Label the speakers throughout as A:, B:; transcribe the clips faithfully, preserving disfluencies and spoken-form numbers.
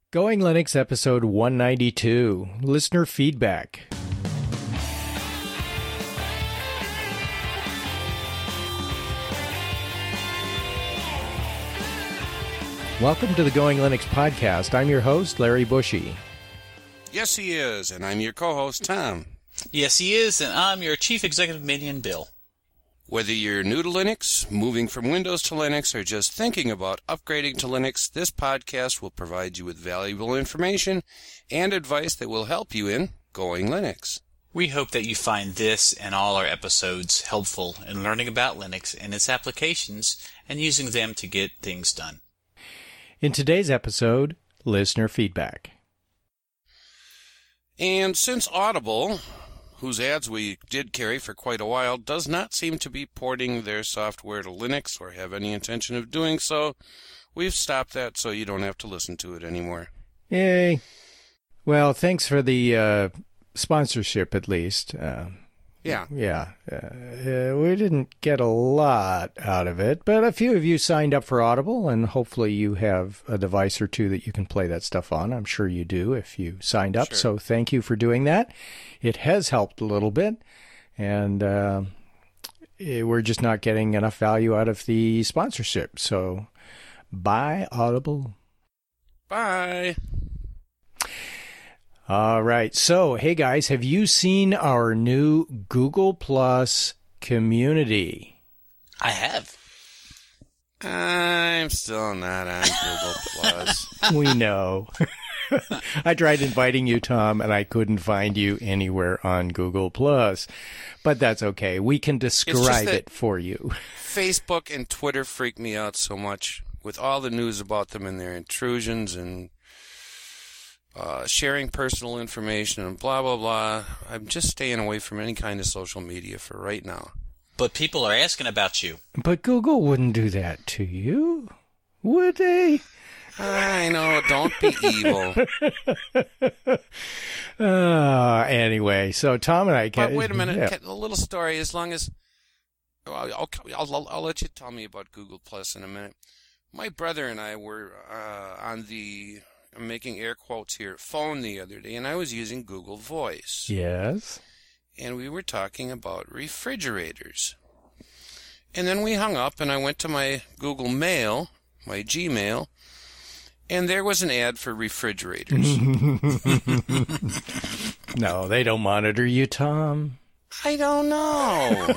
A: Going Linux episode one ninety-two, listener feedback. Welcome to the Going Linux podcast. I'm your host, Larry Bushy.
B: Yes, he is, and I'm your co-host, Tom.
C: Yes, he is, and I'm your chief executive minion, Bill.
B: Whether you're new to Linux, moving from Windows to Linux, or just thinking about upgrading to Linux, this podcast will provide you with valuable information and advice that will help you in Going Linux.
C: We hope that you find this and all our episodes helpful in learning about Linux and its applications and using them to get things done.
A: In today's episode, listener feedback.
B: And since Audible, whose ads we did carry for quite a while, does not seem to be porting their software to Linux or have any intention of doing so, we've stopped that so you don't have to listen to it anymore.
A: Yay. Well, thanks for the uh, sponsorship, at least. Uh,
B: yeah.
A: Yeah. Uh, uh, we didn't get a lot out of it, but a few of you signed up for Audible, and hopefully you have a device or two that you can play that stuff on. I'm sure you do if you signed up, sure. So thank you for doing that. It has helped a little bit, and uh, it, we're just not getting enough value out of the sponsorship. So, bye, Audible.
B: Bye.
A: All right. So, hey, guys, have you seen our new Google Plus community?
C: I have.
B: I'm still not on Google Plus.
A: We know. I tried inviting you, Tom, and I couldn't find you anywhere on Google Plus. But that's okay. We can describe it for you.
B: Facebook and Twitter freak me out so much with all the news about them and their intrusions and uh, sharing personal information and blah, blah, blah. I'm just staying away from any kind of social media for right now.
C: But people are asking about you.
A: But Google wouldn't do that to you, would they?
B: I know, don't be evil.
A: uh, anyway, so Tom and I... Can,
B: but wait a minute,
A: yeah.
B: A little story, as long as... I'll, I'll, I'll, I'll let you tell me about Google Plus in a minute. My brother and I were uh, on the, I'm making air quotes here, phone the other day, and I was using Google Voice.
A: Yes.
B: And we were talking about refrigerators. And then we hung up, and I went to my Google Mail, my Gmail, and there was an ad for refrigerators.
A: No, they don't monitor you, Tom.
B: I don't know.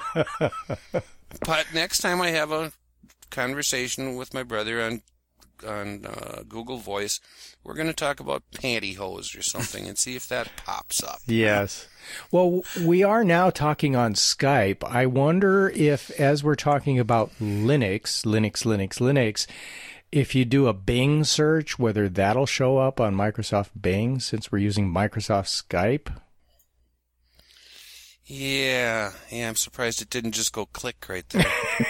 B: But next time I have a conversation with my brother on on uh, Google Voice, we're going to talk about pantyhose or something and see if that pops up.
A: Yes. Well, we are now talking on Skype. I wonder if, as we're talking about Linux, Linux, Linux, Linux, if you do a Bing search, whether that'll show up on Microsoft Bing since we're using Microsoft Skype.
B: Yeah, yeah, I'm surprised it didn't just go click right there.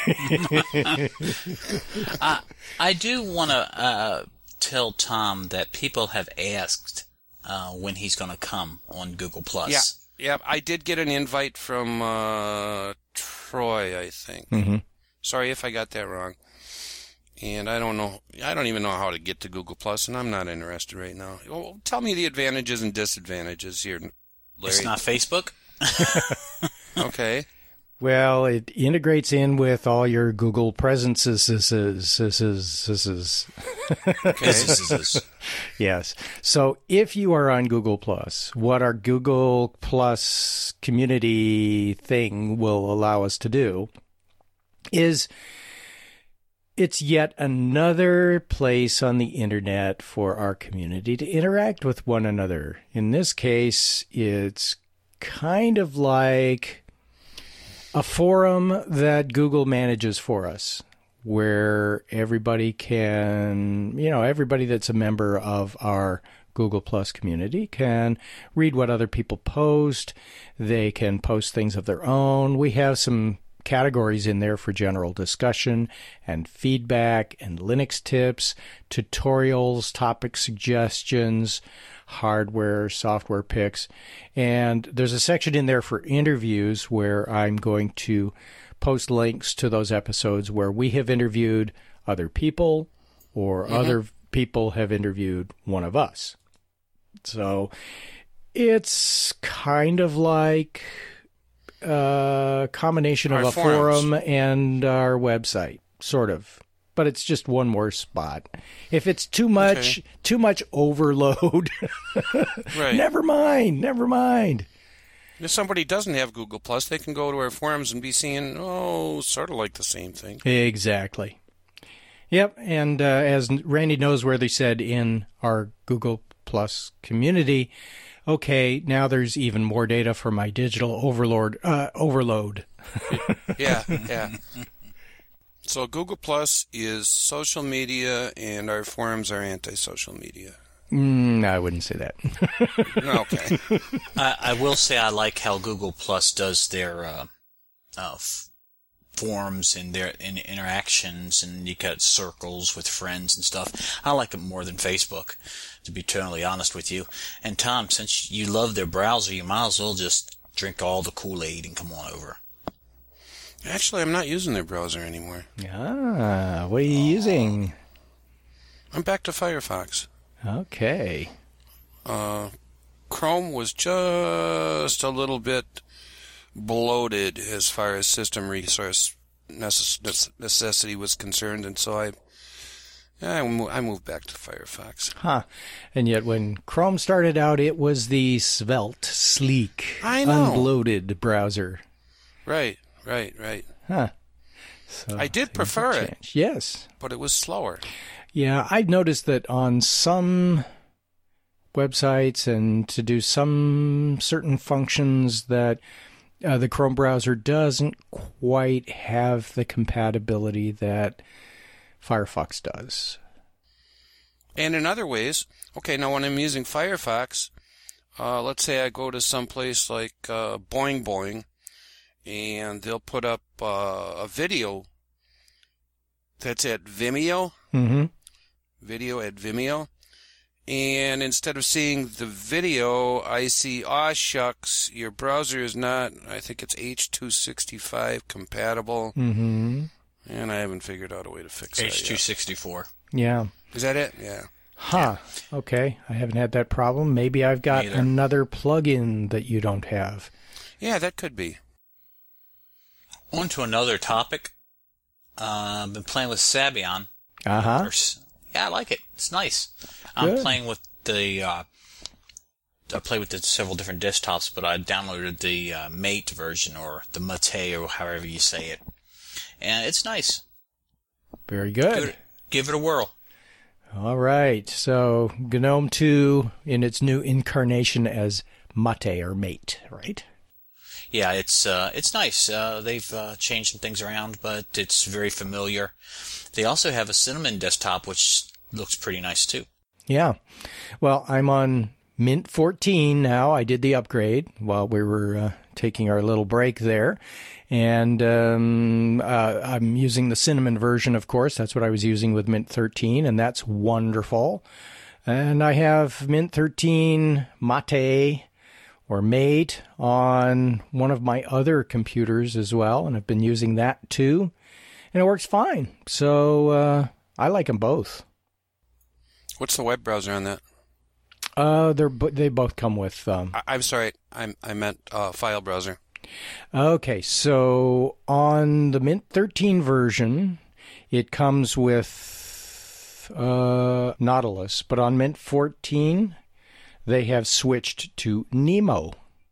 C: I, I do want to uh, tell Tom that people have asked uh, when he's going to come on Google Plus.
B: Yeah, yeah, I did get an invite from uh, Troy, I think.
A: Mm-hmm.
B: Sorry if I got that wrong. And I don't know, I don't even know how to get to Google Plus, and I'm not interested right now. Well, tell me the advantages and disadvantages here, Larry.
C: It's not Facebook?
B: Okay.
A: Well, it integrates in with all your Google presences.
B: Okay.
A: Yes. So if you are on Google Plus, what our Google Plus community thing will allow us to do is it's yet another place on the internet for our community to interact with one another. In this case, it's kind of like a forum that Google manages for us, where everybody can, you know, everybody that's a member of our Google Plus community can read what other people post. They can post things of their own. We have some categories in there for general discussion and feedback and Linux tips, tutorials, topic suggestions, hardware, software picks. And there's a section in there for interviews where I'm going to post links to those episodes where we have interviewed other people or mm-hmm. other people have interviewed one of us. So it's kind of like a combination of
B: Our
A: a
B: forums.
A: forum and our website, sort of. But it's just one more spot. If it's too much,
B: Okay.
A: too much overload,
B: Right.
A: never mind, never mind.
B: If somebody doesn't have Google Plus, they can go to our forums and be seeing, oh, sort of like the same thing.
A: Exactly. Yep, and uh, as Randy Noseworthy said in our Google Plus community, okay, now there's even more data for my digital overlord uh, overload.
B: Yeah, yeah. So Google Plus is social media, and our forums are anti-social media.
A: Mm, no, I wouldn't say that.
B: Okay.
C: I, I will say I like how Google Plus does their uh, uh, f- forums and their in interactions, and you got circles with friends and stuff. I like it more than Facebook, to be totally honest with you. And Tom, since you love their browser, you might as well just drink all the Kool-Aid and come on over.
B: Actually, I'm not using their browser anymore.
A: Ah, what are you using?
B: I'm back to Firefox.
A: Okay.
B: Uh, Chrome was just a little bit bloated as far as system resource necess- necessity was concerned, and so I, I, mo- I moved back to Firefox.
A: Huh. And yet when Chrome started out, it was the svelte, sleek,
B: I know.
A: unbloated browser.
B: Right, right, right.
A: Huh. So
B: I did
A: things
B: prefer
A: have
B: it.
A: changed. Yes.
B: But it was slower.
A: Yeah, I've noticed that on some websites and to do some certain functions that uh, the Chrome browser doesn't quite have the compatibility that Firefox does.
B: And in other ways, okay, now when I'm using Firefox, uh, let's say I go to some place like uh, Boing Boing, and they'll put up uh, a video that's at Vimeo,
A: Mm-hmm.
B: video at Vimeo, and instead of seeing the video, I see, aw shucks, your browser is not, I think it's H two sixty-five compatible,
A: Mm-hmm.
B: and I haven't figured out a way to fix that
C: H two
B: yet.
C: sixty-four.
A: Yeah.
B: Is that it? Yeah.
A: Huh. Okay. I haven't had that problem. Maybe I've got
C: Neither.
A: another plugin that you don't have.
B: Yeah, that could be.
C: On to another topic. Uh, I've been playing with Sabian.
A: Uh-huh.
C: Or s- Yeah, I like it. It's nice. I'm
A: Good.
C: playing with the. Uh, I play with the several different desktops, but I downloaded the uh, Mate version or the Mate or however you say it, and it's nice.
A: Very
C: Give
A: good.
C: it, give it a whirl.
A: All right. So GNOME two in its new incarnation as Mate or Mate, right?
C: Yeah, it's uh, it's nice. Uh, they've uh, changed some things around, but it's very familiar. They also have a Cinnamon desktop, which looks pretty nice too.
A: Yeah. Well, I'm on Mint fourteen now. I did the upgrade while we were uh, taking our little break there. And um, uh, I'm using the Cinnamon version, of course. That's what I was using with Mint thirteen, and that's wonderful. And I have Mint thirteen Mate or Mate on one of my other computers as well, and I've been using that too. And it works fine. So uh, I like them both.
B: What's the web browser on that?
A: Uh, they're bo- they both come with. Um,
B: I, I'm sorry, I I meant uh, file browser.
A: okay, so on the Mint thirteen version, it comes with uh, Nautilus, but on Mint fourteen, they have switched to Nemo.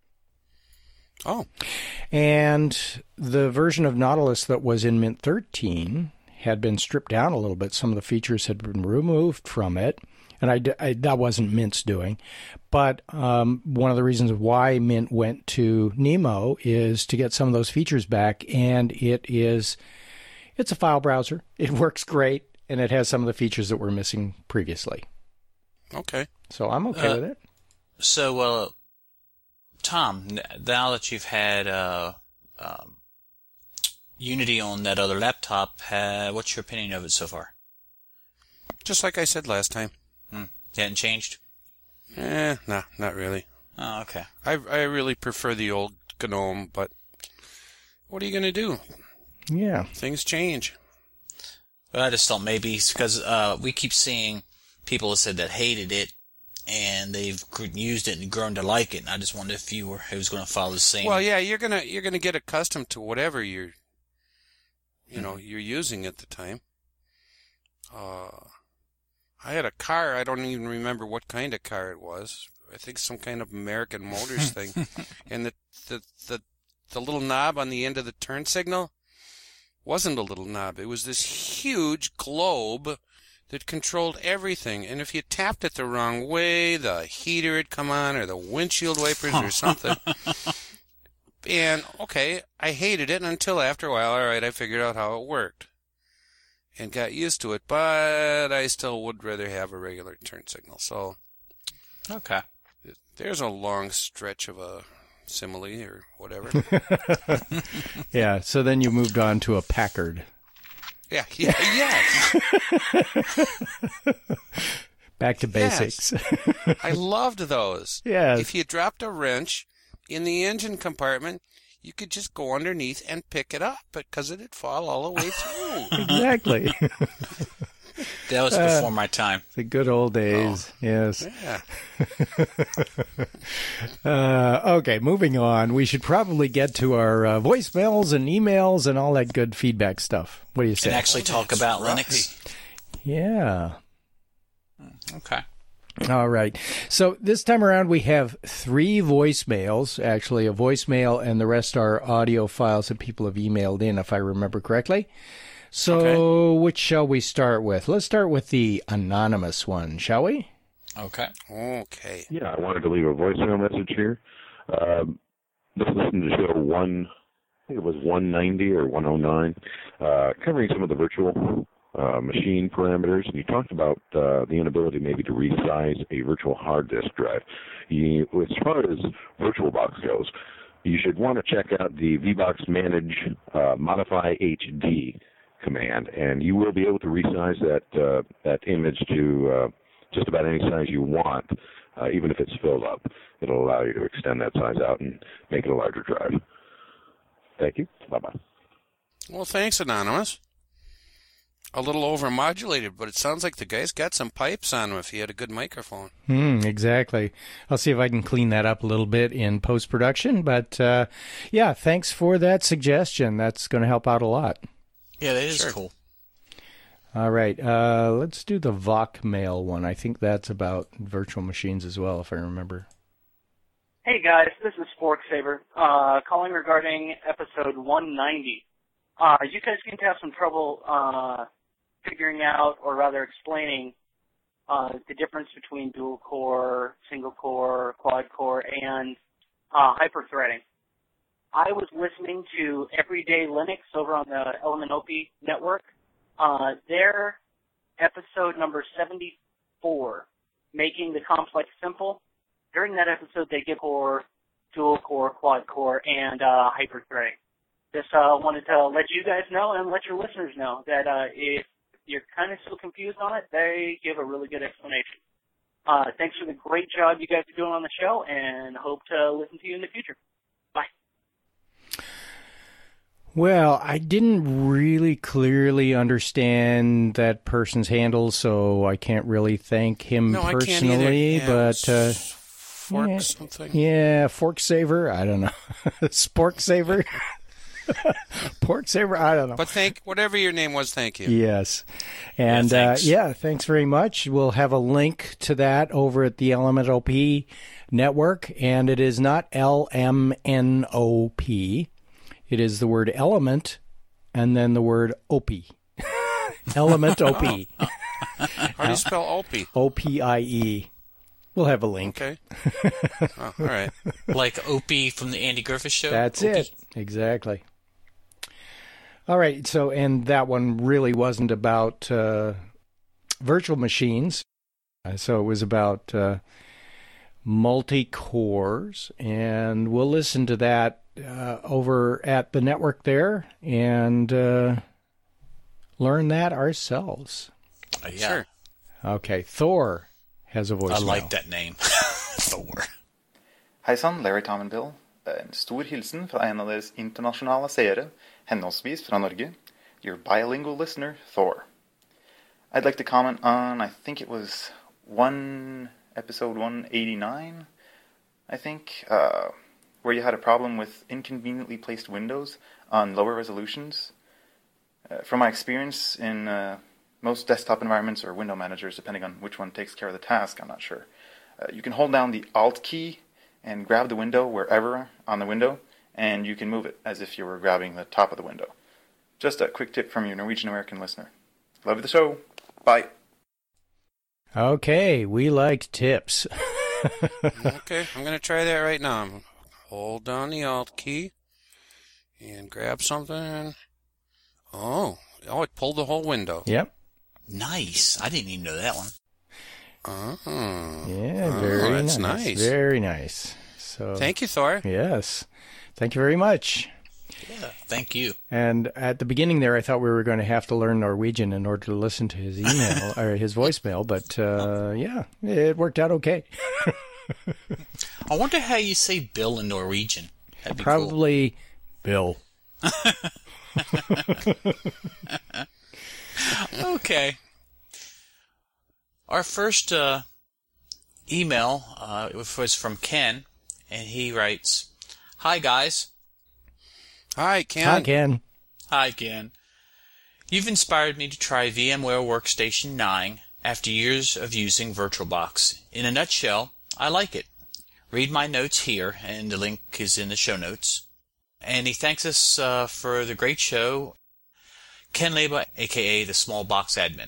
B: Oh,
A: And the version of Nautilus that was in Mint thirteen had been stripped down a little bit. Some of the features had been removed from it. And I, I, that wasn't Mint's doing. But um, one of the reasons why Mint went to Nemo is to get some of those features back. And it is, it's a file browser. It works great. And it has some of the features that were missing previously.
B: okay.
A: So I'm okay
C: Uh,
A: with it.
C: So, uh, Tom, n- now that you've had uh, um, Unity on that other laptop, uh, what's your opinion of it so far?
B: Just like I said last time.
C: Hmm. It hasn't changed?
B: Eh, nah, not really.
C: Oh, okay.
B: I I really prefer the old GNOME, but what are you going to do?
A: Yeah.
B: Things change.
C: But I just thought maybe because uh, we keep seeing people have said that hated it, and they've used it and grown to like it. And I just wondered if you were who's going to follow the same.
B: Well, yeah, you're gonna you're gonna get accustomed to whatever you're, you know, you're using at the time. Uh, I had a car. I don't even remember what kind of car it was. I think some kind of American Motors thing, and the the the the little knob on the end of the turn signal wasn't a little knob. It was this huge globe that controlled everything. And if you tapped it the wrong way, the heater would come on, or the windshield wipers or something. And, okay, I hated it until after a while, all right, I figured out how it worked and got used to it. But I still would rather have a regular turn signal. So,
C: okay.
B: There's a long stretch of a simile or whatever.
A: Yeah, so then you moved on to a Packard.
B: Yeah, yeah, yes.
A: Back to basics.
B: Yes. I loved those.
A: Yes.
B: If you dropped a wrench in the engine compartment, you could just go underneath and pick it up because it'd fall all the way through.
A: Exactly.
C: That was before uh, my time.
A: The good old days, oh, yes.
B: Yeah.
A: uh, okay, moving on. We should probably get to our uh, voicemails and emails and all that good feedback stuff. What do you say?
C: And actually talk
B: That's
C: about
B: right.
C: Linux.
A: Yeah.
C: Okay.
A: All right. So this time around we have three voicemails, actually a voicemail, and the rest are audio files that people have emailed in, if I remember correctly. So okay. Which shall we start with? Let's start with the anonymous one, shall we?
C: Okay.
B: Okay.
D: Yeah, I wanted to leave a voicemail message here. Um, just listened to show one, I think it was one ninety or one oh nine, uh, covering some of the virtual uh, machine parameters. And you talked about uh, the inability maybe to resize a virtual hard disk drive. You, as far as VirtualBox goes, you should want to check out the VBox Manage uh, Modify H D command, and you will be able to resize that uh, that image to uh, just about any size you want, uh, even if it's filled up. It'll allow you to extend that size out and make it a larger drive. Thank you. Bye-bye.
B: Well, thanks, Anonymous. A little overmodulated, but it sounds like the guy's got some pipes on him if he had a good microphone.
A: Hmm, exactly. I'll see if I can clean that up a little bit in post-production, but uh, yeah, thanks for that suggestion. That's going to help out a lot.
C: Yeah, that is
B: sure.
C: cool.
A: All right, uh, let's do the Vocmail one. I think that's about virtual machines as well, if I remember.
E: Hey guys, this is Spork Saber, uh, calling regarding episode one ninety. Uh, you guys seem to have some trouble uh, figuring out, or rather explaining, uh, the difference between dual core, single core, quad core, and uh, hyper-threading. I was listening to Everyday Linux over on the Element O P network. Uh, their episode number seventy-four, Making the Complex Simple. During that episode, they give core, dual core, quad core, and uh, hyper-threading. Just uh, wanted to let you guys know and let your listeners know that uh, if you're kind of still confused on it, they give a really good explanation. Uh, thanks for the great job you guys are doing on the show, and hope to listen to you in the future. Bye.
A: Well, I didn't really clearly understand that person's handle, so I can't really thank him
B: no,
A: personally.
B: I can't either. Yeah,
A: but uh,
B: fork
A: yeah,
B: something.
A: Yeah, Fork Saver. I don't know. Spork Saver. Pork Saver. I don't know.
B: But thank whatever your name was. Thank you.
A: Yes, and
C: yeah,
A: uh,
C: thanks.
A: yeah, thanks very much. We'll have a link to that over at the Element O P network, and it is not L M N O P. It is the word element and then the word O P. Element O P.
B: How do you spell O P?
A: O P I E. We'll have a link.
B: Okay. Oh, all right.
C: Like Opie from the Andy Griffith Show?
A: That's
C: Opie.
A: it. Exactly. All right. So, and that one really wasn't about uh, virtual machines. Uh, so it was about uh, multi-cores. And we'll listen to that uh, over at the network there and uh, learn that ourselves.
C: Uh, yeah.
B: Sure.
A: Okay. Thor has a voicemail.
C: I like that name. Thor.
F: Hei sann, Larry, Tom and Bill. En stor hilsen fra en av deres internasjonale seere, henholdsvis fra Norge. Your bilingual listener, Thor. I'd like to comment on, I think it was one episode one eighty-nine, I think, uh, where you had a problem with inconveniently placed windows on lower resolutions. Uh, from my experience in uh, most desktop environments or window managers, depending on which one takes care of the task, I'm not sure, uh, you can hold down the Alt key and grab the window wherever on the window, and you can move it as if you were grabbing the top of the window. Just a quick tip from your Norwegian-American listener. Love the show. Bye.
A: Okay, we liked tips.
B: Okay, I'm going to try that right now. Hold down the Alt key and grab something. Oh, oh, it pulled the whole window.
A: Yep.
C: Nice. I didn't even know that one.
B: Oh.
A: Yeah,
B: Oh,
A: very
B: that's
A: nice.
B: nice.
A: Very nice. So
B: Thank you, Thor.
A: Yes. Thank you very much.
C: Yeah, thank you.
A: And at the beginning there, I thought we were going to have to learn Norwegian in order to listen to his email or his voicemail, but uh, yeah, it worked out okay.
C: I wonder how you say Bill in Norwegian. That'd be
A: Probably Bill.
C: cool. Okay. Our first uh, email uh, was from Ken, and he writes, "Hi, guys.
B: Hi, Ken.
A: Hi, Ken.
C: Hi, Ken. You've inspired me to try VMware Workstation nine after years of using VirtualBox. In a nutshell, I like it. Read my notes here, and the link is in the show notes." And he thanks us uh, for the great show, Ken Leba, a k a the Small Box Admin.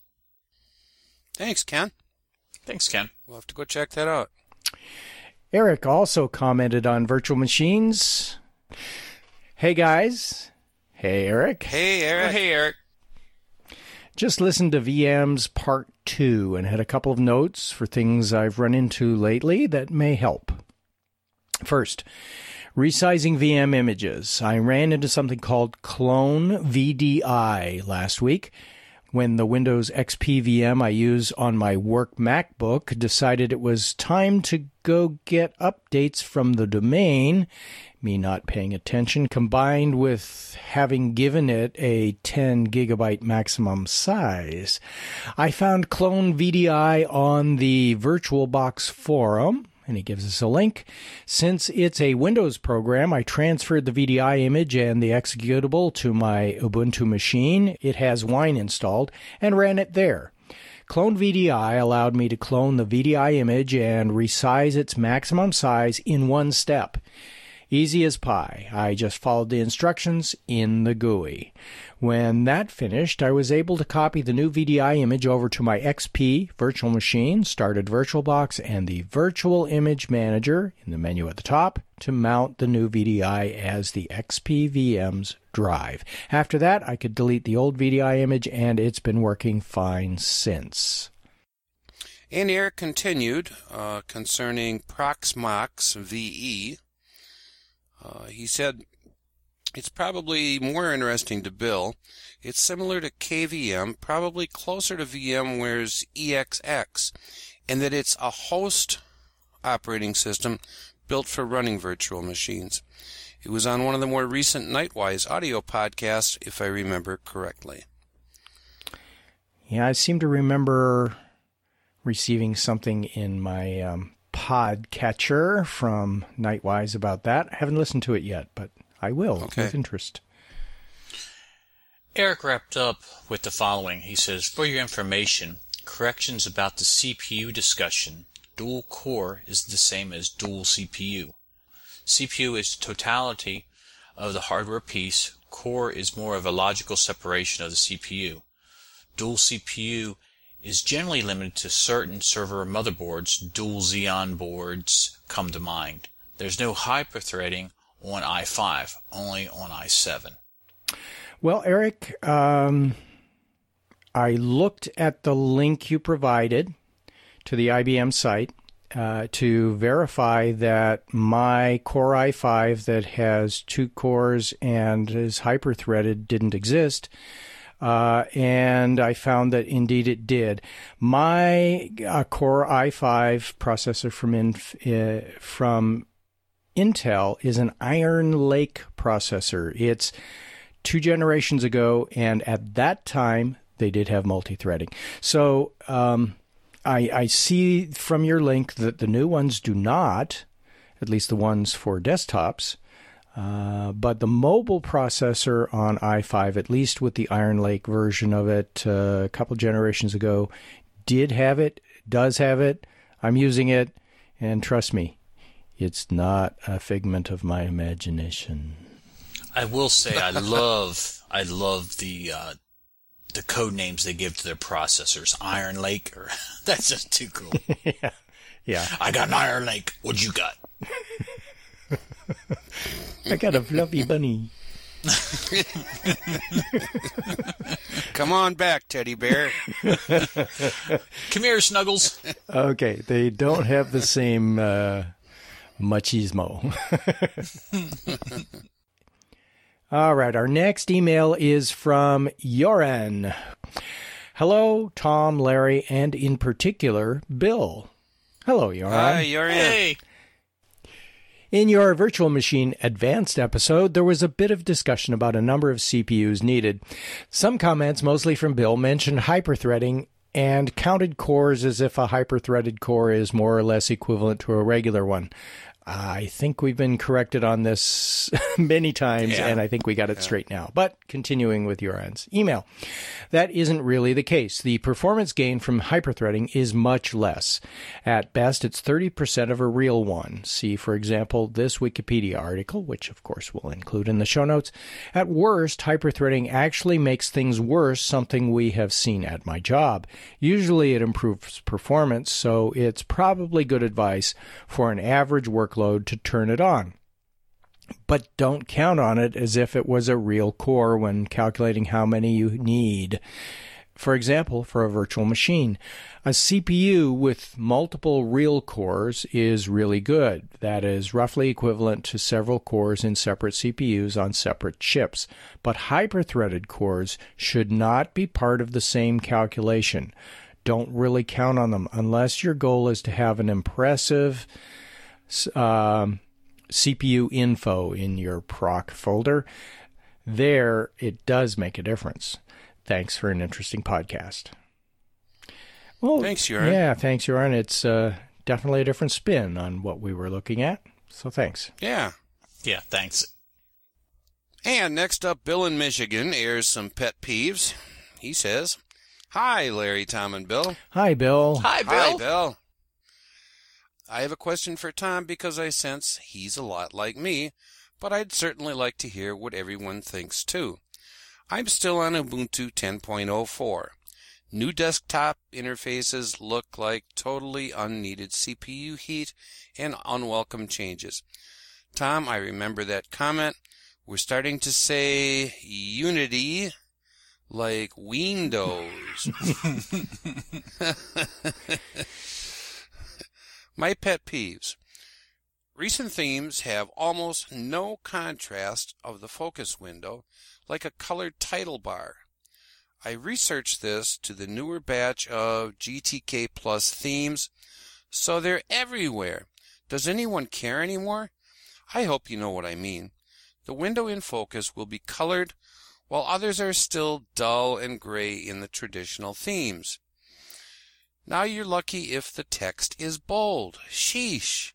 B: Thanks, Ken.
C: Thanks, Ken.
B: We'll have to go check that out.
A: Eric also commented on virtual machines. Hey, guys. Hey, Eric.
B: Hey,
C: Oh,
B: Eric.
C: hey, Eric.
A: Just listened to V Ms Part two and had a couple of notes for things I've run into lately that may help. First, resizing V M images. I ran into something called Clone V D I last week when the Windows X P V M I use on my work MacBook decided it was time to go get updates from the domain. Me not paying attention, combined with having given it a ten gigabyte maximum size. I found Clone V D I on the VirtualBox forum, and he gives us a link. Since it's a Windows program, I transferred the V D I image and the executable to my Ubuntu machine. It has Wine installed, and ran it there. Clone V D I allowed me to clone the V D I image and resize its maximum size in one step. Easy as pie. I just followed the instructions in the G U I. When that finished, I was able to copy the new V D I image over to my X P virtual machine, started VirtualBox and the Virtual Image Manager in the menu at the top to mount the new V D I as the X P V M's drive. After that, I could delete the old V D I image, and it's been working fine since.
B: And Eric continued uh, concerning Proxmox V E. Uh, he said, it's probably more interesting to Bill. It's similar to K V M, probably closer to VMware's E X X, in that it's a host operating system built for running virtual machines. It was on one of the more recent Nightwise audio podcasts, if I remember correctly.
A: Yeah, I seem to remember receiving something in my um, podcatcher from Nightwise about that. I haven't listened to it yet, but I will
B: Okay.
A: with interest.
C: Eric wrapped up with the following. He says, "For your information, corrections about the C P U discussion. Dual core is the same as dual C P U. C P U is the totality of the hardware piece. Core is more of a logical separation of the C P U. Dual C P U is generally limited to certain server motherboards. Dual Xeon boards come to mind. There's no hyperthreading on i five, only on i seven.
A: Well, Eric, um, I looked at the link you provided to the I B M site uh, to verify that my Core i five that has two cores and is hyper-threaded didn't exist. Uh, and I found that indeed it did. My uh, Core i five processor from Inf- uh, from Intel is an Iron Lake processor. It's two generations ago, and at that time, they did have multi-threading. So um, I, I see from your link that the new ones do not, at least the ones for desktops. Uh, but the mobile processor on i five, at least with the Iron Lake version of it uh, a couple generations ago, did have it, does have it. I'm using it, and trust me, it's not a figment of my imagination.
C: I will say I love I love the uh, the code names they give to their processors. Iron Lake, or that's just too cool.
A: yeah, yeah.
C: I got an Iron Lake. What you got?
A: I got a fluffy bunny.
B: Come on back, teddy bear.
C: Come here, Snuggles.
A: Okay, they don't have the same uh, machismo. All right, our next email is from Yoran. Hello, Tom, Larry, and in particular, Bill. Hello, Yoran.
B: Hi, you're in.
C: Hey.
A: In your Virtual Machine Advanced episode, there was a bit of discussion about a number of C P Us needed. Some comments, mostly from Bill, mentioned hyperthreading and counted cores as if a hyperthreaded core is more or less equivalent to a regular one. I think we've been corrected on this many times,
B: Yeah.
A: and I think we got it
B: Yeah.
A: straight now. But continuing with your ends. Email. That isn't really the case. The performance gain from hyperthreading is much less. At best, it's thirty percent of a real one. See, for example, this Wikipedia article, which of course we'll include in the show notes. At worst, hyperthreading actually makes things worse, something we have seen at my job. Usually it improves performance, so it's probably good advice for an average workload to turn it on. But don't count on it as if it was a real core when calculating how many you need. For example, for a virtual machine, a C P U with multiple real cores is really good. That is roughly equivalent to several cores in separate C P Us on separate chips. But hyper-threaded cores should not be part of the same calculation. Don't really count on them unless your goal is to have an impressive Um, C P U info in your proc folder. There, it does make a difference. Thanks for an interesting podcast. Well,
B: Thanks, Yoran.
A: Yeah, thanks, Yoran. It's uh, definitely a different spin on what we were looking at. So thanks.
B: Yeah.
C: Yeah, thanks.
B: And next up, Bill in Michigan airs some pet peeves. He says, "Hi, Larry, Tom, and Bill."
A: Hi, Bill.
C: Hi, Bill.
B: Hi, Bill. I have a question for Tom because I sense he's a lot like me, but I'd certainly like to hear what everyone thinks too. I'm still on Ubuntu ten point oh four. New desktop interfaces look like totally unneeded C P U heat and unwelcome changes. Tom, I remember that comment. We're starting to say Unity like Windows. My pet peeves. Recent themes have almost no contrast of the focus window, like a colored title bar. I researched this to the newer batch of G T K Plus themes, so they're everywhere. Does anyone care anymore? I hope you know what I mean. The window in focus will be colored, while others are still dull and gray in the traditional themes. Now you're lucky if the text is bold. Sheesh.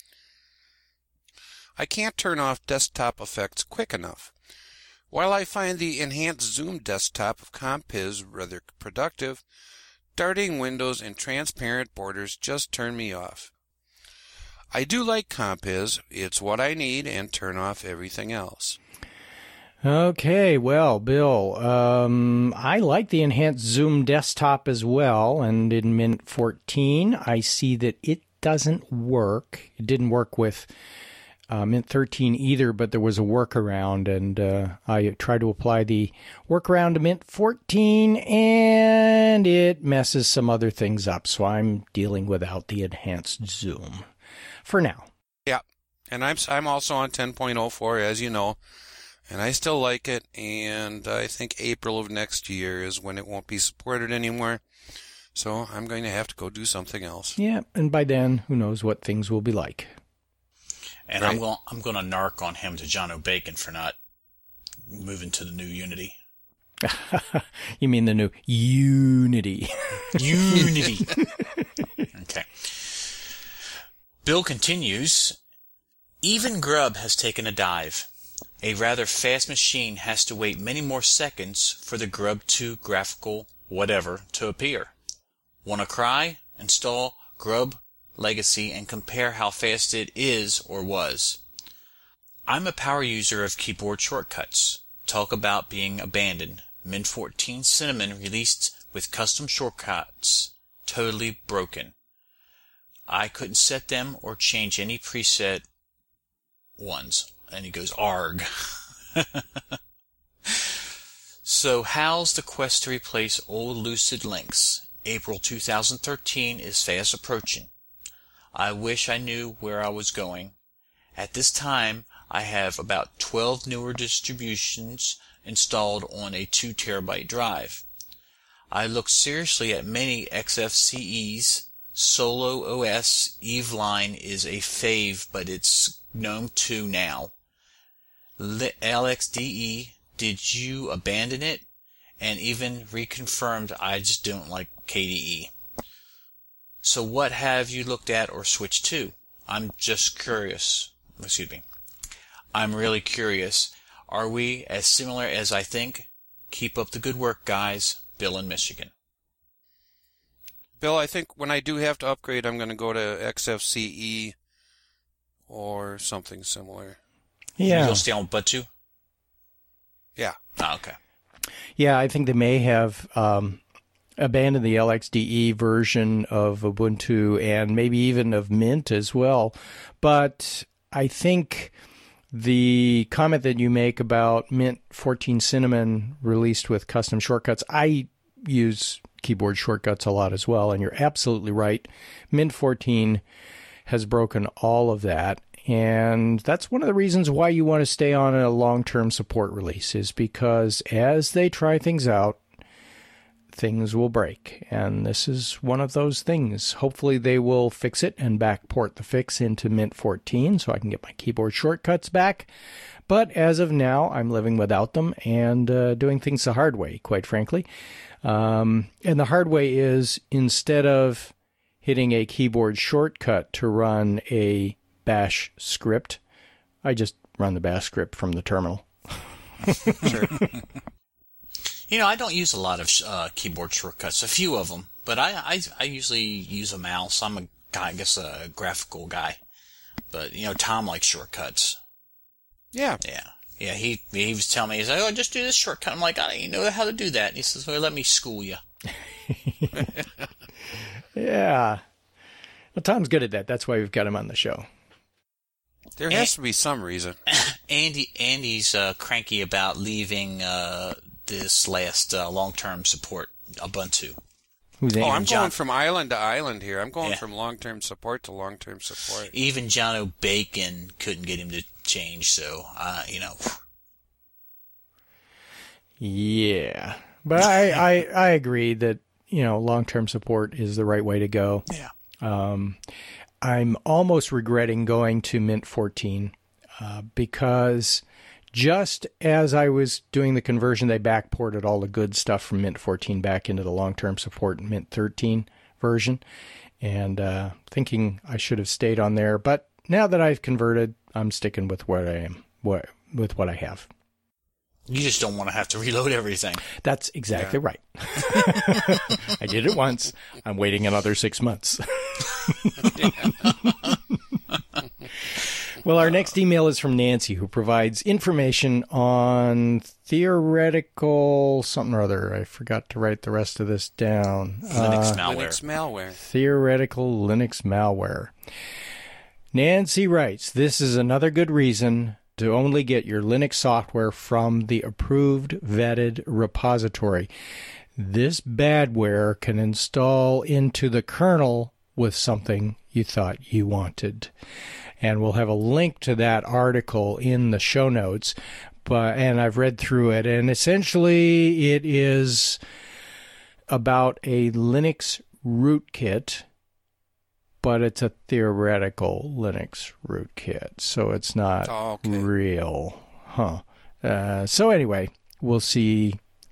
B: I can't turn off desktop effects quick enough. While I find the enhanced zoom desktop of Compiz rather productive, darting windows and transparent borders just turn me off. I do like Compiz. It's what I need, and turn off everything else.
A: Okay, well, Bill, um, I like the enhanced zoom desktop as well, and in Mint fourteen, I see that it doesn't work. It didn't work with uh, Mint thirteen either, but there was a workaround, and uh, I tried to apply the workaround to Mint fourteen, and it messes some other things up, so I'm dealing without the enhanced zoom for now.
B: Yeah, and I'm I'm also on ten point oh four, as you know. And I still like it, and I think April of next year is when it won't be supported anymore. So I'm going to have to go do something else.
A: Yeah, and by then, who knows what things will be like.
C: And
B: Right.
C: I'm going I'm going to narc on him to John O'Bacon for not moving to the new Unity.
A: You mean the new Unity?
C: Unity. Okay. Bill continues, even Grub has taken a dive. A rather fast machine has to wait many more seconds for the Grub two graphical whatever to appear. Wanna cry? Install Grub Legacy and compare how fast it is or was. I'm a power user of keyboard shortcuts. Talk about being abandoned. Mint fourteen Cinnamon released with custom shortcuts. Totally broken. I couldn't set them or change any preset ones. And he goes, arg. So how's the quest to replace old Lucid Links? April two thousand thirteen is fast approaching. I wish I knew where I was going. At this time, I have about twelve newer distributions installed on a two terabyte drive. I looked seriously at many X F C Es. Solo O S Eveline is a fave, but it's GNOME two now. L X D E, did you abandon it? And even reconfirmed I just don't like K D E. So what have you looked at or switched to? I'm just curious. Excuse me. I'm really curious. Are we as similar as I think? Keep up the good work, guys. Bill in Michigan.
B: Bill, I think when I do have to upgrade, I'm going to go to X F C E or something similar.
A: Yeah.
C: You'll stay on Ubuntu?
B: Yeah.
C: Oh, okay.
A: Yeah, I think they may have um, abandoned the L X D E version of Ubuntu and maybe even of Mint as well. But I think the comment that you make about Mint fourteen Cinnamon released with custom shortcuts, I use keyboard shortcuts a lot as well, and you're absolutely right. Mint fourteen has broken all of that. And that's one of the reasons why you want to stay on a long-term support release, is because as they try things out, things will break. And this is one of those things. Hopefully they will fix it and backport the fix into Mint fourteen so I can get my keyboard shortcuts back. But as of now, I'm living without them and uh, doing things the hard way, quite frankly. Um, and the hard way is, instead of hitting a keyboard shortcut to run a bash script, I just run the bash script from the terminal.
C: Sure. You know, I don't use a lot of uh, keyboard shortcuts, a few of them, but I, I I usually use a mouse. I'm a guy, I guess a graphical guy, but you know, Tom likes shortcuts.
B: Yeah.
C: Yeah. Yeah, he he was telling me, he's like, oh, just do this shortcut. I'm like, I don't even know how to do that. And he says, well, let me school you.
A: Yeah. Well, Tom's good at that. That's why we've got him on the show.
B: There has to be some reason.
C: Andy Andy's uh, cranky about leaving uh, this last uh, long-term support, Ubuntu.
A: Who's
B: Oh,
A: Andy?
B: I'm
C: John-
B: going from island to island here. I'm going
C: Yeah.
B: from long-term support to long-term support.
C: Even John O'Bacon couldn't get him to change, so, uh, you know.
A: Yeah. But I, I, I agree that, you know, long-term support is the right way to go.
C: Yeah.
A: Um, I'm almost regretting going to Mint fourteen uh, because just as I was doing the conversion, they backported all the good stuff from Mint fourteen back into the long-term support Mint thirteen version, and uh, thinking I should have stayed on there. But now that I've converted, I'm sticking with what I am, what with what I have.
C: You just don't want to have to reload everything.
A: That's exactly right. I did it once. I'm waiting another six months. Well, our next email is from Nancy, who provides information on theoretical something or other. I forgot to write the rest of this down.
C: Linux
A: Uh,
C: malware.
B: Linux malware.
A: Theoretical Linux malware. Nancy writes, this is another good reason to only get your Linux software from the approved, vetted repository. This badware can install into the kernel with something you thought you wanted. And we'll have a link to that article in the show notes. But and I've read through it, and essentially it is about a Linux rootkit, but it's a theoretical Linux rootkit, so it's not
B: Oh, okay.
A: real. Huh. Uh, so anyway, we'll see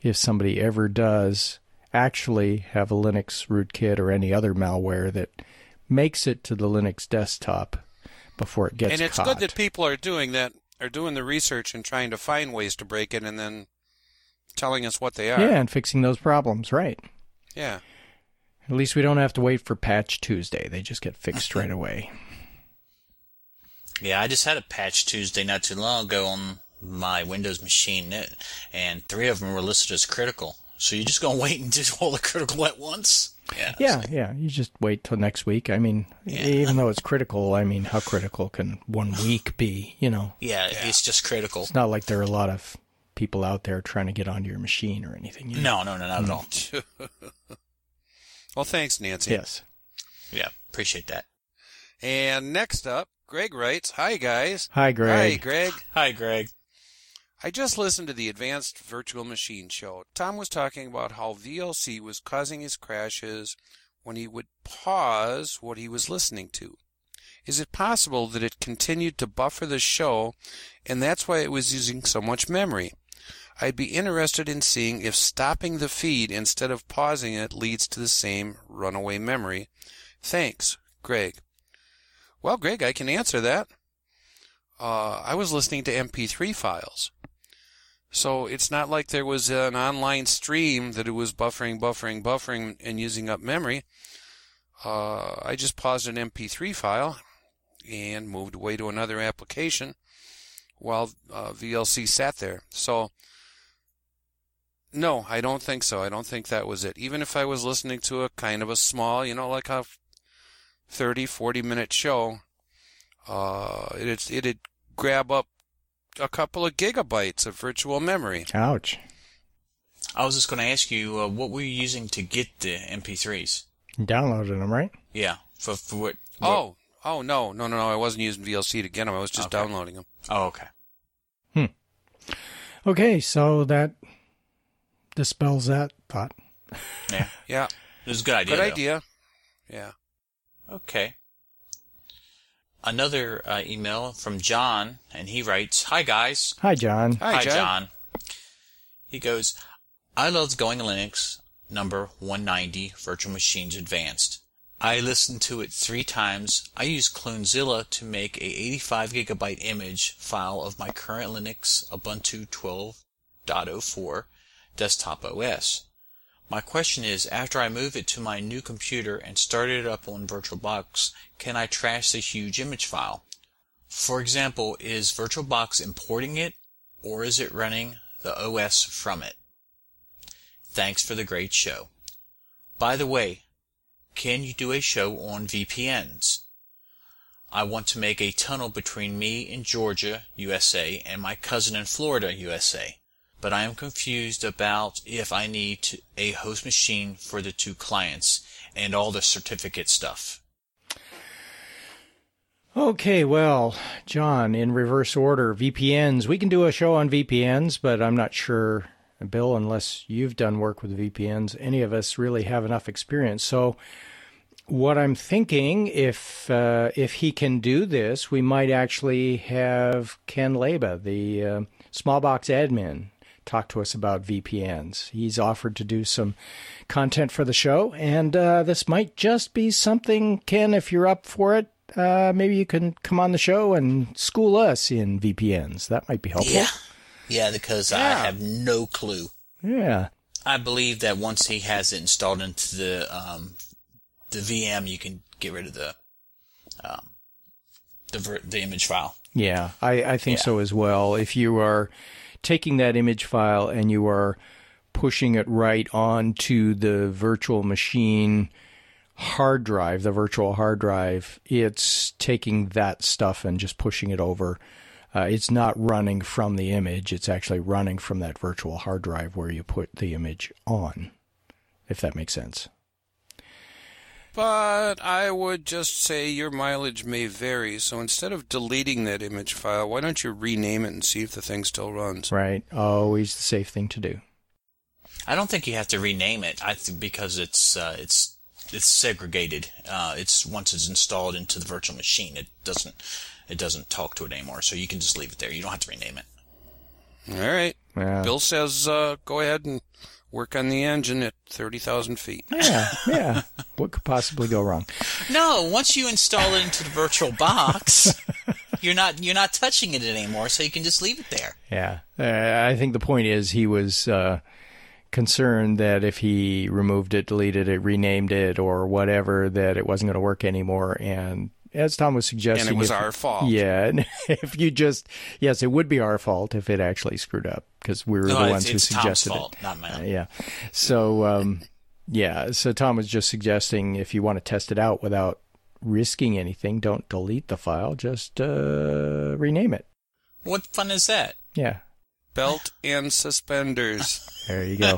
A: if somebody ever does actually have a Linux rootkit or any other malware that makes it to the Linux desktop before it gets caught.
B: And it's
A: caught.
B: good that people are doing that, are doing the research and trying to find ways to break it and then telling us what they are.
A: Yeah, and fixing those problems, right.
B: Yeah.
A: At least we don't have to wait for Patch Tuesday. They just get fixed right away.
C: Yeah, I just had a Patch Tuesday not too long ago on my Windows machine, and three of them were listed as critical. So you're just going to wait and do all the critical at once? Yeah,
A: yeah, yeah. You just wait till next week. I mean, yeah. even though it's critical, I mean, how critical can one week be, you know?
C: Yeah, yeah, it's just critical.
A: It's not like there are a lot of people out there trying to get onto your machine or anything. You know?
C: No, no, no, not mm. at
B: all. Well, thanks, Nancy.
A: Yes.
C: Yeah, appreciate that.
B: And next up, Greg writes, "Hi, guys."
A: Hi, Greg.
B: Hi, Greg.
C: Hi, Greg.
B: I just listened to the Advanced Virtual Machine show. Tom was talking about how V L C was causing his crashes when he would pause what he was listening to. Is it possible that it continued to buffer the show, and that's why it was using so much memory? I'd be interested in seeing if stopping the feed instead of pausing it leads to the same runaway memory. Thanks, Greg. Well, Greg, I can answer that. Uh, I was listening to M P three files. So it's not like there was an online stream that it was buffering, buffering, buffering, and using up memory. Uh, I just paused an M P three file and moved away to another application while uh, V L C sat there. So, no, I don't think so. I don't think that was it. Even if I was listening to a kind of a small, you know, like a thirty, forty minute show, uh, it'd, it'd grab up a couple of gigabytes of virtual memory.
A: Ouch.
C: I was just going to ask you, uh, what were you using to get the M P threes?
A: You downloaded them, right?
C: Yeah. For, for what, what?
B: Oh, oh no, no, no, no! I wasn't using V L C to get them. I was just
C: okay.
B: downloading them.
C: Oh, okay.
A: Hmm. Okay, so that dispels that thought.
C: Yeah.
B: Yeah.
C: It was a good idea.
B: Good
C: though.
B: idea. Yeah.
C: Okay. Another uh, email from John, and he writes, "Hi, guys."
A: Hi, John.
B: Hi,
C: Hi
B: John.
C: John. He goes, "I love Going Linux number one ninety Virtual Machines Advanced. I listened to it three times. I use Clonezilla to make a eighty-five gigabyte image file of my current Linux Ubuntu twelve point oh four desktop O S. My question is, after I move it to my new computer and start it up on VirtualBox, can I trash the huge image file? For example, is VirtualBox importing it, or is it running the O S from it? Thanks for the great show. By the way, can you do a show on V P Ns? I want to make a tunnel between me in Georgia, U S A, and my cousin in Florida, U S A. But I am confused about if I need to, a host machine for the two clients and all the certificate stuff."
A: Okay, well, John, in reverse order, V P Ns. We can do a show on V P Ns, but I'm not sure, Bill, unless you've done work with V P Ns, any of us really have enough experience. So what I'm thinking, if uh, if he can do this, we might actually have Ken Leba, the uh, Smallbox admin, talk to us about V P Ns. He's offered to do some content for the show, and uh, this might just be something, Ken, if you're up for it, uh, maybe you can come on the show and school us in V P Ns. That might be helpful.
C: Yeah, yeah, because yeah. I have no clue.
A: Yeah.
C: I believe that once he has it installed into the um, the V M, you can get rid of the um, the ver- the image file.
A: Yeah, I, I think
C: yeah.
A: so as well. If you are taking that image file and you are pushing it right onto the virtual machine hard drive, the virtual hard drive, it's taking that stuff and just pushing it over. Uh, it's not running from the image. It's actually running from that virtual hard drive where you put the image on, if that makes sense.
B: But I would just say your mileage may vary, so instead of deleting that image file, why don't you rename it and see if the thing still runs?
A: Right. Always the safe thing to do.
C: I don't think you have to rename it. I th- because it's uh, it's it's segregated. Uh, it's once it's installed into the virtual machine, it doesn't it doesn't talk to it anymore. So you can just leave it there. You don't have to rename it.
B: All right.
A: Yeah.
B: Bill says, uh, go ahead and work on the engine at thirty thousand feet.
A: Yeah, yeah. What could possibly go wrong?
C: No, once you install it into the virtual box, you're not you're not touching it anymore, so you can just leave it there.
A: Yeah. Uh, I think the point is he was uh, concerned that if he removed it, deleted it, renamed it, or whatever, that it wasn't going to work anymore. And as Tom was suggesting...
B: And it was
A: if,
B: our fault.
A: Yeah. And if you just... Yes, it would be our fault if it actually screwed up, because we were
C: No,
A: the ones
C: it's,
A: who
C: it's
A: suggested
C: Tom's fault,
A: it.
C: not mine.
A: Uh, yeah. So, um, yeah. So Tom was just suggesting if you want to test it out without risking anything, don't delete the file, just uh, rename it.
C: What fun is that?
A: Yeah.
B: Belt and suspenders.
A: There you go.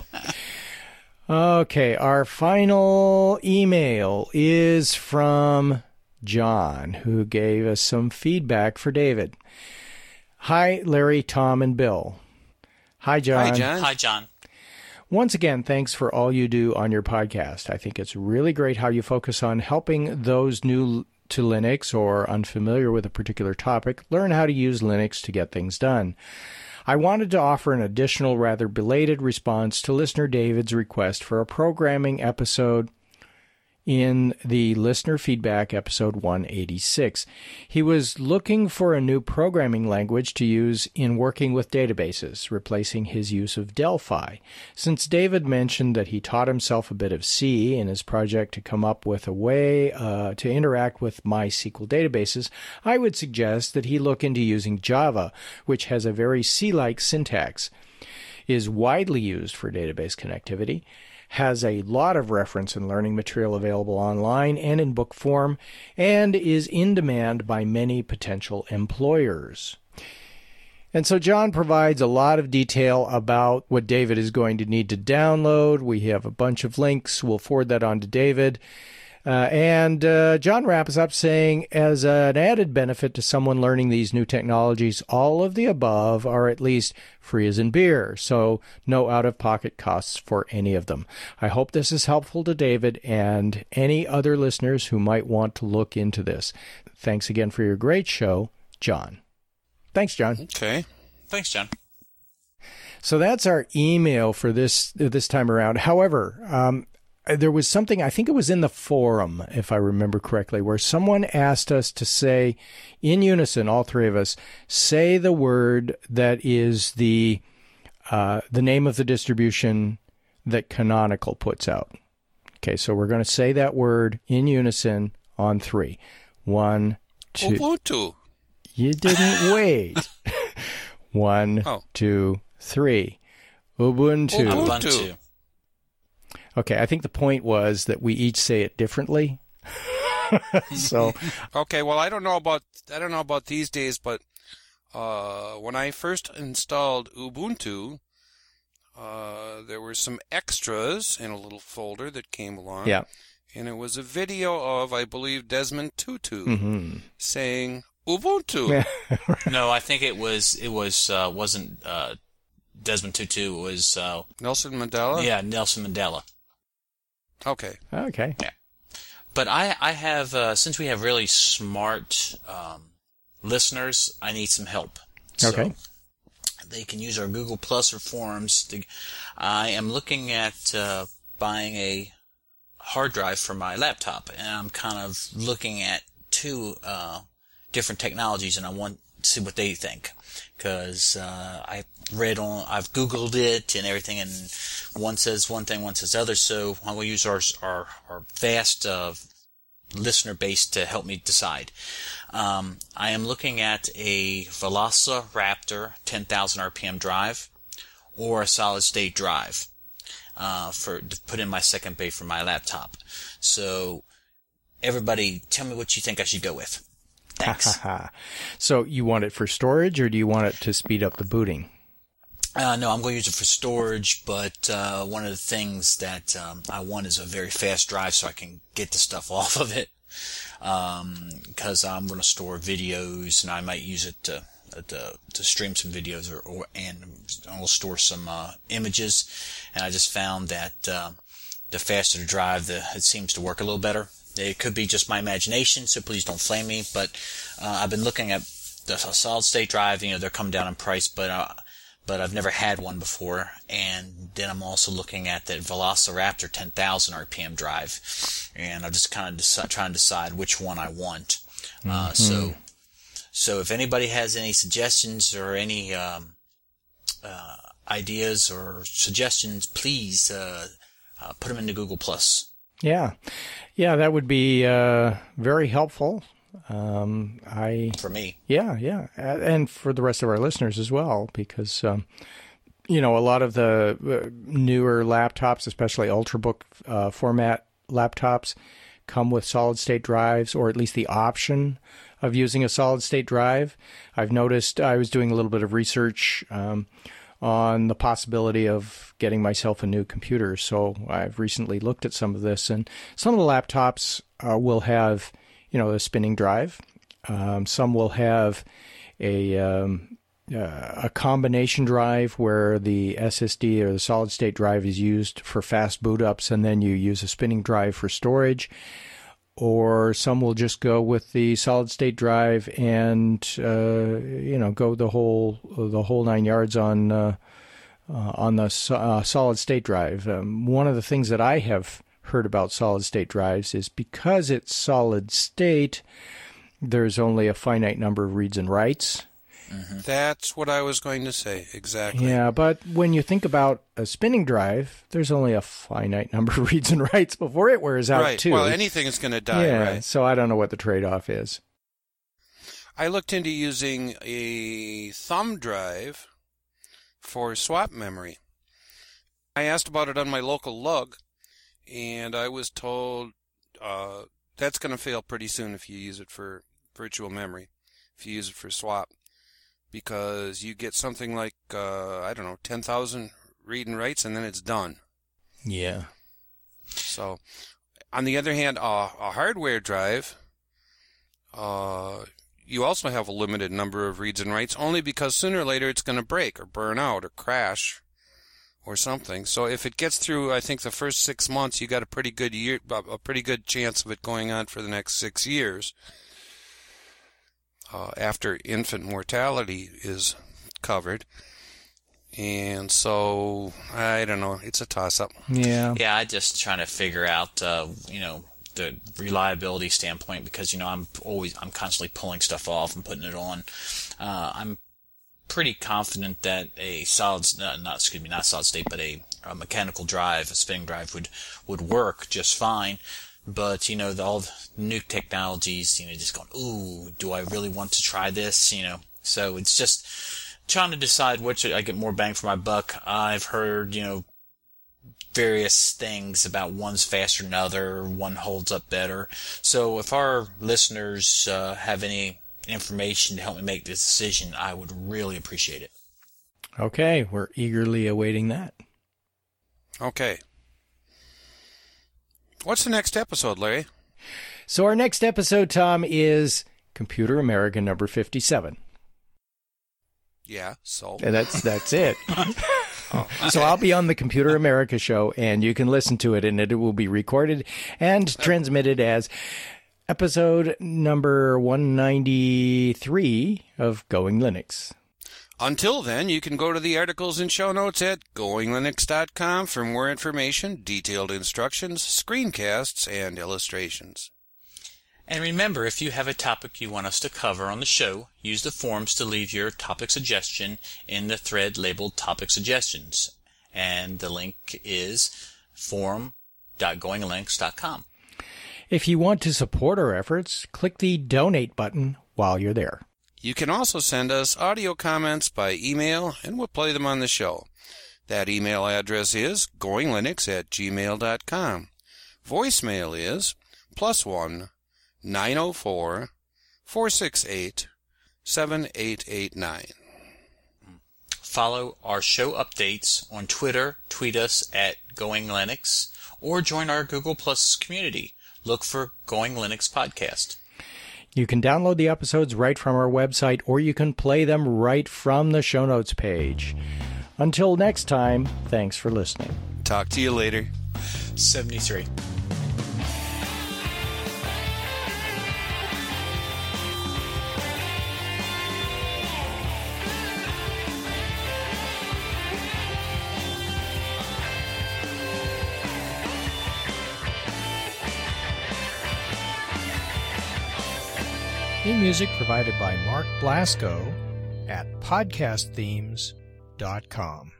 A: Okay, our final email is from John, who gave us some feedback for David. Hi, Larry, Tom, and Bill. Hi, John.
B: Hi, John.
C: Hi, John.
A: Once again, thanks for all you do on your podcast. I think it's really great how you focus on helping those new to Linux or unfamiliar with a particular topic learn how to use Linux to get things done. I wanted to offer an additional, rather belated response to listener David's request for a programming episode in the listener feedback episode one eighty-six. He was looking for a new programming language to use in working with databases, replacing his use of Delphi. Since David mentioned that he taught himself a bit of C in his project to come up with a way uh, to interact with MySQL databases, I would suggest that he look into using Java, which has a very C-like syntax, is widely used for database connectivity, has a lot of reference and learning material available online and in book form, and is in demand by many potential employers. And so John provides a lot of detail about what David is going to need to download. We have a bunch of links. We'll forward that on to David. Uh, and uh, John wraps up saying, as an added benefit to someone learning these new technologies, all of the above are at least free as in beer, so no out-of-pocket costs for any of them. I hope this is helpful to David and any other listeners who might want to look into this. Thanks again for your great show, John. Thanks, John.
B: Okay.
C: Thanks, John.
A: So that's our email for this this time around. However, um, there was something, I think it was in the forum, if I remember correctly, where someone asked us to say, in unison, all three of us, say the word that is the uh, the name of the distribution that Canonical puts out. Okay, so we're going to say that word in unison on three. One, two.
B: Ubuntu.
A: You didn't wait. One,
B: Oh.
A: two, three. Ubuntu.
B: Ubuntu.
C: Ubuntu.
A: Okay, I think the point was that we each say it differently. So,
B: Okay, well, I don't know about I don't know about these days, but uh, when I first installed Ubuntu, uh, there were some extras in a little folder that came along.
A: yeah.
B: And it was a video of, I believe, Desmond Tutu
A: Mm-hmm.
B: saying Ubuntu.
C: No, I think it was it was uh, wasn't uh, Desmond Tutu. It was uh,
B: Nelson Mandela?
C: yeah Nelson Mandela.
B: Okay.
A: Okay.
C: But I I have uh, since we have really smart um, listeners, I need some help. So
A: Okay.
C: they can use our Google Plus or forums. To, I am looking at uh, buying a hard drive for my laptop, and I'm kind of looking at two uh, different technologies, and I want to see what they think. Because uh, I read on, I've Googled it and everything, and one says one thing, one says other. So I will use our our, our vast uh, listener base to help me decide. Um, I am looking at a Velociraptor ten thousand R P M drive or a solid state drive uh, for to put in my second bay for my laptop. So everybody, tell me what you think I should go with. Thanks.
A: So you want it for storage, or do you want it to speed up the booting?
C: Uh, no, I'm going to use it for storage, but uh, one of the things that um, I want is a very fast drive so I can get the stuff off of it. Because um, I'm going to store videos, and I might use it to to, to stream some videos, or, or and I'll store some uh, images. And I just found that uh, the faster the drive, the it seems to work a little better. It could be just my imagination, so please don't flame me. But uh, I've been looking at the solid state drive. You know, they're coming down in price, but uh, but I've never had one before. And then I'm also looking at that Velociraptor ten thousand R P M drive, and I'm just kind of deci- trying to decide which one I want. Mm-hmm. Uh, so, so if anybody has any suggestions or any um, uh, ideas or suggestions, please uh, uh, put them into Google Plus.
A: Yeah, yeah, that would be uh, very helpful. Um, I
C: for me,
A: yeah, yeah, and for the rest of our listeners as well, because um, you know, a lot of the uh, newer laptops, especially Ultrabook uh, format laptops, come with solid state drives, or at least the option of using a solid state drive. I've noticed I was doing a little bit of research um, on the possibility of getting myself a new computer. So I've recently looked at some of this, and some of the laptops uh, will have, you know, a spinning drive. Um, some will have a um, uh, a combination drive where the S S D or the solid state drive is used for fast boot ups, and then you use a spinning drive for storage. Or some will just go with the solid state drive and uh, you know, go the whole the whole nine yards on uh, uh, on the uh, solid state drive. Um, one of the things that I have heard about solid state drives is because it's solid state, there's only a finite number of reads and writes.
B: Mm-hmm. That's what I was going to say, exactly.
A: Yeah, but when you think about a spinning drive, there's only a finite number of reads and writes before it wears out,
B: right.
A: too.
B: Well, anything is going to die,
A: yeah,
B: right?
A: So I don't know what the trade-off is.
B: I looked into using a thumb drive for swap memory. I asked about it on my local lug, and I was told uh, that's going to fail pretty soon if you use it for virtual memory, if you use it for swap. Because you get something like, uh, I don't know, ten thousand read and writes, and then it's done.
A: Yeah.
B: So, on the other hand, uh, a hardware drive, uh, you also have a limited number of reads and writes, only because sooner or later it's going to break or burn out or crash or something. So if it gets through, I think, the first six months, you got a pretty good year, a pretty good chance of it going on for the next six years. Uh, after infant mortality is covered. And so, I don't know, it's a toss-up.
A: Yeah.
C: Yeah, I just trying to figure out, uh, you know, the reliability standpoint, because, you know, I'm always, I'm constantly pulling stuff off and putting it on. Uh, I'm pretty confident that a solid, uh, not, excuse me, not solid state, but a, a mechanical drive, a spinning drive would, would work just fine. But, you know, the, all the new technologies, you know, just going, ooh, do I really want to try this? You know, so it's just trying to decide which I get more bang for my buck. I've heard, you know, various things about one's faster than another, one holds up better. So if our listeners uh, have any information to help me make this decision, I would really appreciate it.
A: Okay, we're eagerly awaiting that.
B: Okay. What's the next episode, Larry?
A: So our next episode, Tom, is Computer America number fifty-seven.
B: Yeah, so?
A: And that's that's it.
B: Oh, okay.
A: So I'll be on the Computer America show, and you can listen to it, and it will be recorded and transmitted as episode number one ninety-three of Going Linux.
B: Until then, you can go to the articles and show notes at going linux dot com for more information, detailed instructions, screencasts, and illustrations.
C: And remember, if you have a topic you want us to cover on the show, use the forums to leave your topic suggestion in the thread labeled Topic Suggestions. And the link is forum dot going linux dot com.
A: If you want to support our efforts, click the donate button while you're there.
B: You can also send us audio comments by email, and we'll play them on the show. That email address is going linux at gmail dot com. Voicemail is plus one nine oh four four six eight seven eight eight nine.
C: Follow our show updates on Twitter, tweet us at Going Linux, or join our Google Plus community. Look for Going Linux Podcast.
A: You can download the episodes right from our website, or you can play them right from the show notes page. Until next time, thanks for listening.
B: Talk to you later.
C: seventy-three.
G: Theme music provided by Mark Blasco at podcast themes dot com.